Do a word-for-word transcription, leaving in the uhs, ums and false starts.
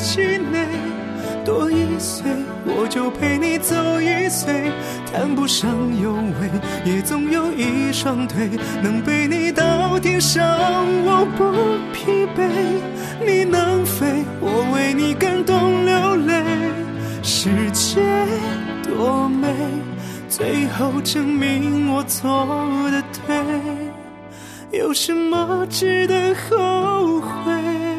气馁，多一岁我就陪你走一岁，谈不上有为，也总有一双腿能背你到天上，我不疲惫，你能飞，我为你感动流泪，世界多美，最后证明我错的对，有什么值得后悔？